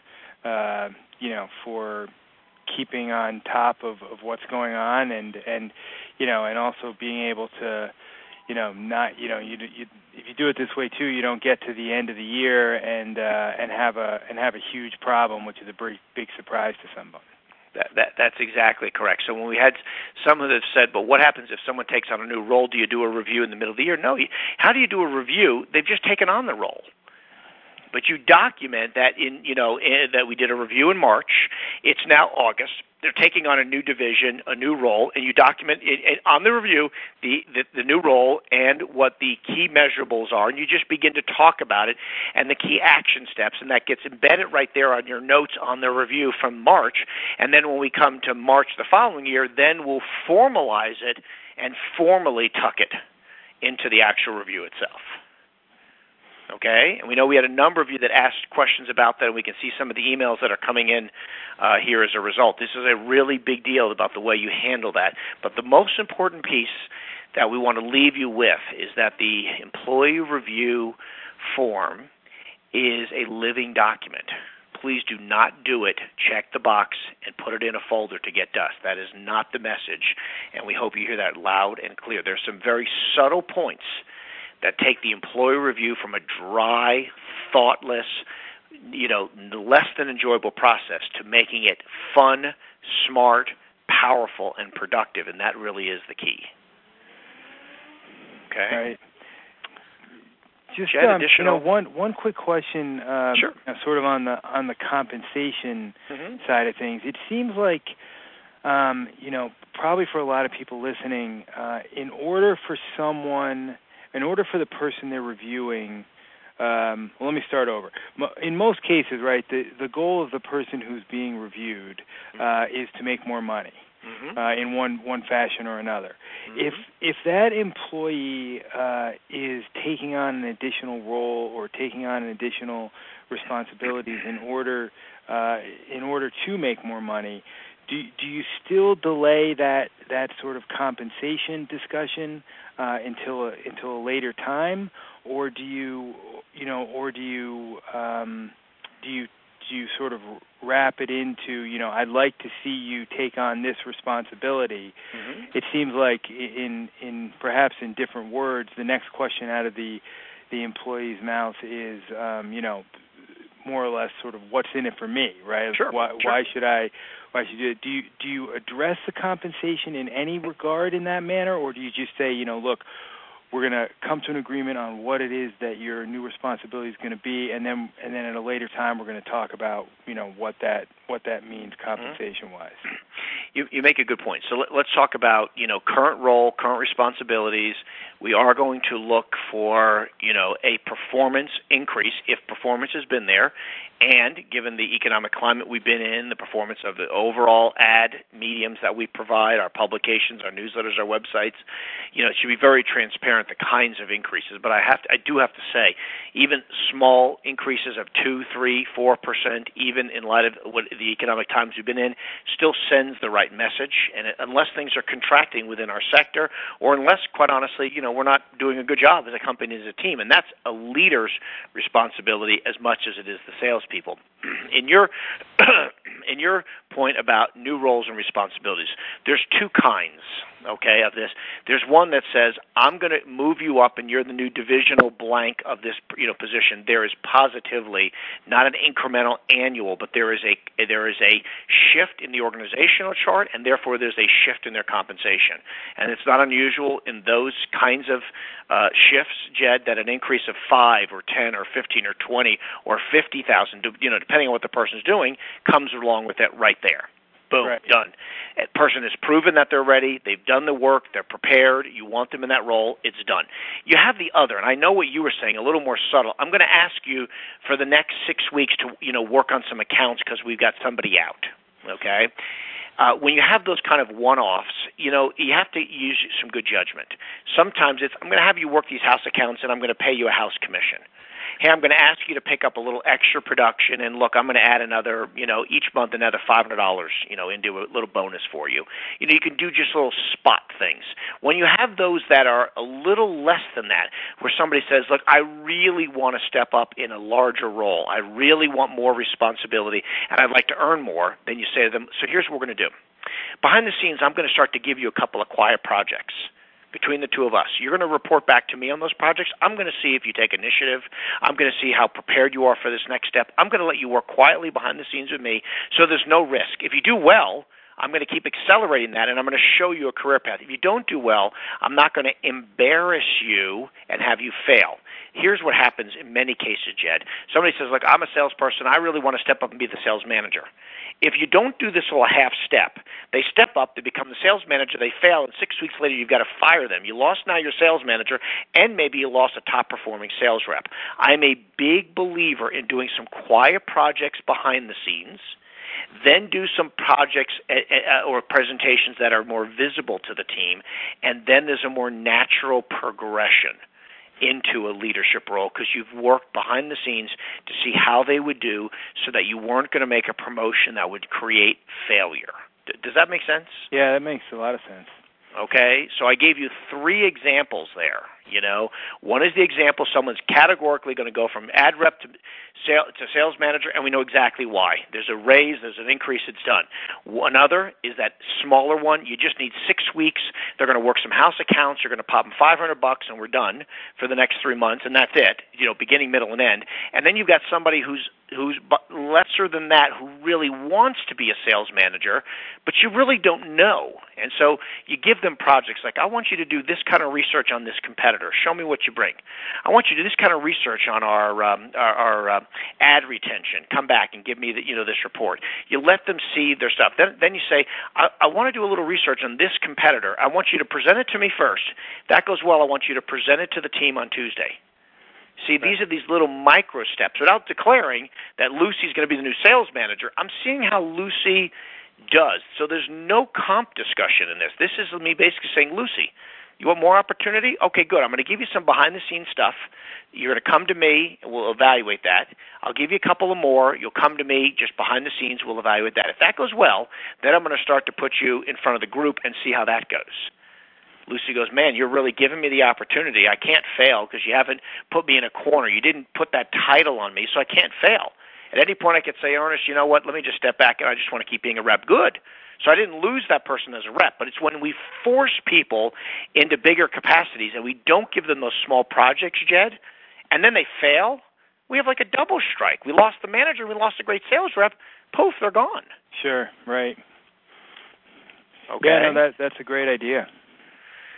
for keeping on top of what's going on, and also being able to, not, if you do it this way too, you don't get to the end of the year and have a huge problem, which is a big surprise to somebody. That's exactly correct. So when we had someone that said, but what happens if someone takes on a new role? Do you do a review in the middle of the year? No. How do you do a review? They've just taken on the role. But you document that that we did a review in March. It's now August. They're taking on a new division, a new role, and you document on the review the new role and what the key measurables are, and you just begin to talk about it and the key action steps, and that gets embedded right there on your notes on the review from March. And then when we come to March the following year, then we'll formalize it and formally tuck it into the actual review itself. Okay, and we know we had a number of you that asked questions about that, and we can see some of the emails that are coming in here as a result. This is a really big deal about the way you handle that. But the most important piece that we want to leave you with is that the employee review form is a living document. Please do not do it, check the box, and put it in a folder to get dust. That is not the message, and we hope you hear that loud and clear. There's some very subtle points that take the employee review from a dry, thoughtless, less than enjoyable process to making it fun, smart, powerful, and productive, and that really is the key. Okay? Right. Just additional. One quick question, sure. Sort of on the compensation side of things. It seems like, probably for a lot of people listening, in order for the person they're reviewing, let me start over. In most cases, right, the goal of the person who's being reviewed is to make more money in one fashion or another. If that employee is taking on an additional role or taking on an additional responsibilities in order to make more money, do you still delay that sort of compensation discussion until a later time, or do you sort of wrap it into, I'd like to see you take on this responsibility? It seems like in perhaps in different words, the next question out of the employee's mouth is, more or less sort of what's in it for me, right? Sure. Why should you do it? Do you address the compensation in any regard in that manner, or do you just say, look, we're going to come to an agreement on what it is that your new responsibility is going to be, and then at a later time we're going to talk about, what that means compensation-wise. You make a good point. So let's talk about, current role, current responsibilities. We are going to look for, a performance increase if performance has been there, And given the economic climate we've been in, the performance of the overall ad mediums that we provide, our publications, our newsletters, our websites, it should be very transparent, the kinds of increases. But I do have to say, even small increases of 2%, 3%, 4%, even in light of what the economic times we've been in, still sends the right message. And unless things are contracting within our sector, or unless, quite honestly, we're not doing a good job as a company, as a team, and that's a leader's responsibility as much as it is the salespeople. In your point about new roles and responsibilities, there's two kinds, of this. There's one that says, I'm going to move you up and you're the new divisional blank of this, position. There is positively not an incremental annual, but there is a shift in the organizational chart, and therefore there's a shift in their compensation. And it's not unusual in those kinds of shifts, Jed, that an increase of 5 or 10 or 15 or 20 or 50,000, depending on what the person's doing, comes along with that right there. Boom, right. Done. A person has proven that they're ready. They've done the work. They're prepared. You want them in that role. It's done. You have the other, and I know what you were saying, a little more subtle. I'm going to ask you for the next 6 weeks to work on some accounts because we've got somebody out, okay? When you have those kind of one-offs, you have to use some good judgment. Sometimes I'm going to have you work these house accounts, and I'm going to pay you a house commission. Hey, I'm going to ask you to pick up a little extra production, and look, I'm going to add another, each month another $500, into a little bonus for you. You can do just little spot things. When you have those that are a little less than that, where somebody says, look, I really want to step up in a larger role. I really want more responsibility, and I'd like to earn more, then you say to them, so here's what we're going to do. Behind the scenes, I'm going to start to give you a couple of quiet projects. Between the two of us, you're going to report back to me on those projects. I'm going to see if you take initiative. I'm going to see how prepared you are for this next step. I'm going to let you work quietly behind the scenes with me so there's no risk. If you do well, I'm going to keep accelerating that, and I'm going to show you a career path. If you don't do well, I'm not going to embarrass you and have you fail. Here's what happens in many cases, Jed. Somebody says, look, I'm a salesperson. I really want to step up and be the sales manager. If you don't do this little half step, they step up to become the sales manager, they fail, and 6 weeks later you've got to fire them. You lost now your sales manager, and maybe you lost a top-performing sales rep. I'm a big believer in doing some quiet projects behind the scenes, then do some projects or presentations that are more visible to the team, and then there's a more natural progression into a leadership role because you've worked behind the scenes to see how they would do so that you weren't going to make a promotion that would create failure. Does that make sense? Yeah, that makes a lot of sense. Okay, so I gave you 3 examples there. One is the example someone's categorically going to go from ad rep to sales manager, and we know exactly why. There's a raise, there's an increase, it's done. Another is that smaller one. You just need 6 weeks. They're going to work some house accounts. You're going to pop them $500, and we're done for the next 3 months, and that's it. Beginning, middle, and end. And then you've got somebody who's lesser than that who really wants to be a sales manager, but you really don't know. And so you give them projects like, I want you to do this kind of research on this competitor. Show me what you bring. I want you to do this kind of research on our ad retention. Come back and give me this report. You let them see their stuff. Then you say, I want to do a little research on this competitor. I want you to present it to me first. That goes well. I want you to present it to the team on Tuesday. See, these are these little micro steps. Without declaring that Lucy's going to be the new sales manager, I'm seeing how Lucy does. So there's no comp discussion in this. This is me basically saying, Lucy, you want more opportunity? Okay, good. I'm going to give you some behind-the-scenes stuff. You're going to come to me, and we'll evaluate that. I'll give you a couple of more. You'll come to me just behind the scenes. We'll evaluate that. If that goes well, then I'm going to start to put you in front of the group and see how that goes. Lucy goes, man, you're really giving me the opportunity. I can't fail because you haven't put me in a corner. You didn't put that title on me, so I can't fail. At any point I could say, Ernest, you know what, let me just step back, and I just want to keep being a rep. Good. So I didn't lose that person as a rep, but it's when we force people into bigger capacities and we don't give them those small projects, Jed, and then they fail, we have like a double strike. We lost the manager, we lost a great sales rep, poof, they're gone. Sure, right. Okay. Yeah, no, that's a great idea.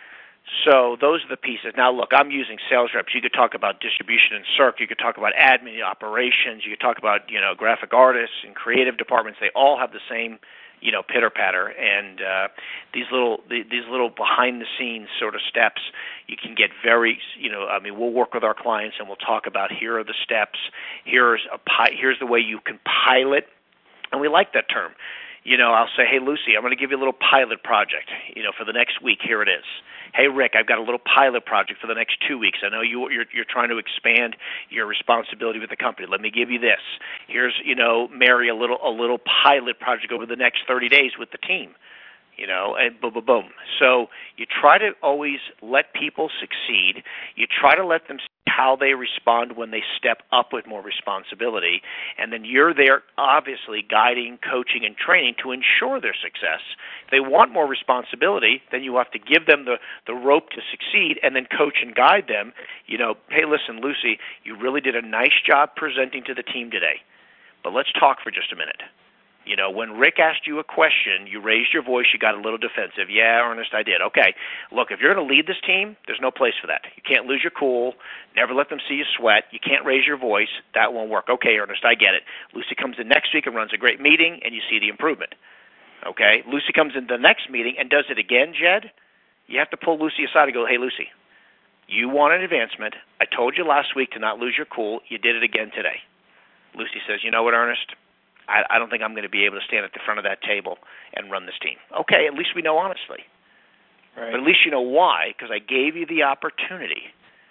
So those are the pieces. Now, look, I'm using sales reps. You could talk about distribution and circ. You could talk about admin operations. You could talk about, graphic artists and creative departments. They all have the same, pitter patter. And these little behind the scenes sort of steps, you can get very, we'll work with our clients and we'll talk about here are the steps. Here's the way you can pilot, and we like that term. I'll say, hey, Lucy, I'm going to give you a little pilot project, for the next week. Here it is. Hey, Rick, I've got a little pilot project for the next 2 weeks. I know you're trying to expand your responsibility with the company. Let me give you this. Here's, Mary, a little pilot project over the next 30 days with the team. And boom, boom, boom. So you try to always let people succeed. You try to let them see how they respond when they step up with more responsibility. And then you're there, obviously, guiding, coaching, and training to ensure their success. If they want more responsibility, then you have to give them the rope to succeed and then coach and guide them. Hey, listen, Lucy, you really did a nice job presenting to the team today, but let's talk for just a minute. When Rick asked you a question, you raised your voice, you got a little defensive. Yeah, Ernest, I did. Okay, look, if you're going to lead this team, there's no place for that. You can't lose your cool. Never let them see you sweat. You can't raise your voice. That won't work. Okay, Ernest, I get it. Lucy comes in next week and runs a great meeting, and you see the improvement. Okay, Lucy comes in the next meeting and does it again, Jed. You have to pull Lucy aside and go, hey, Lucy, you want an advancement. I told you last week to not lose your cool. You did it again today. Lucy says, you know what, Ernest? I don't think I'm going to be able to stand at the front of that table and run this team. Okay, at least we know honestly. Right. But at least you know why, because I gave you the opportunity.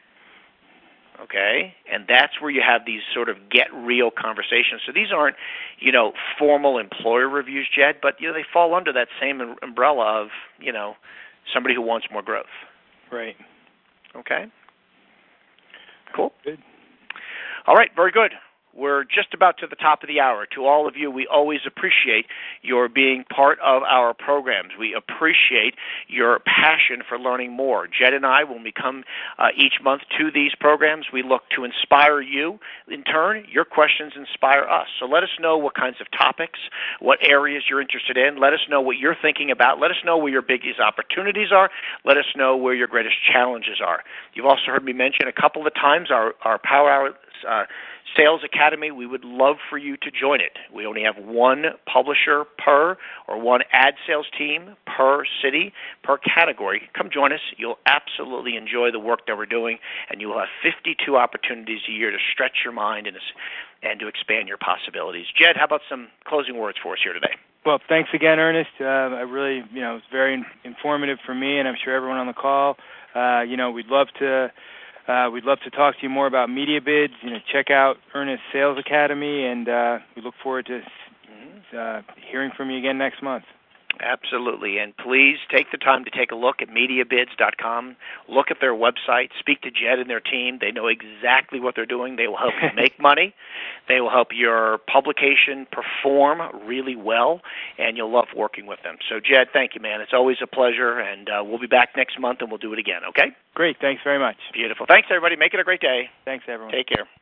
Okay? And that's where you have these sort of get real conversations. So these aren't, formal employer reviews, Jed, but, they fall under that same umbrella of, somebody who wants more growth. Right. Okay? Cool. Good. All right, very good. We're just about to the top of the hour. To all of you, we always appreciate your being part of our programs. We appreciate your passion for learning more. Jed and I, when we come each month to these programs, we look to inspire you. In turn, your questions inspire us. So let us know what kinds of topics, what areas you're interested in. Let us know what you're thinking about. Let us know where your biggest opportunities are. Let us know where your greatest challenges are. You've also heard me mention a couple of times our Power Hour Sales Academy. We would love for you to join it. We only have one publisher or one ad sales team per city, per category. Come join us. You'll absolutely enjoy the work that we're doing, and you will have 52 opportunities a year to stretch your mind and to expand your possibilities. Jed, how about some closing words for us here today? Well, thanks again, Ernest. I really, it was very informative for me, and I'm sure everyone on the call. We'd love to talk to you more about MediaBids. Check out Ernest Sales Academy, and we look forward to hearing from you again next month. Absolutely. And please take the time to take a look at MediaBids.com. Look at their website. Speak to Jed and their team. They know exactly what they're doing. They will help you make money. They will help your publication perform really well, and you'll love working with them. So, Jed, thank you, man. It's always a pleasure, and we'll be back next month, and we'll do it again, okay? Great. Thanks very much. Beautiful. Thanks, everybody. Make it a great day. Thanks, everyone. Take care.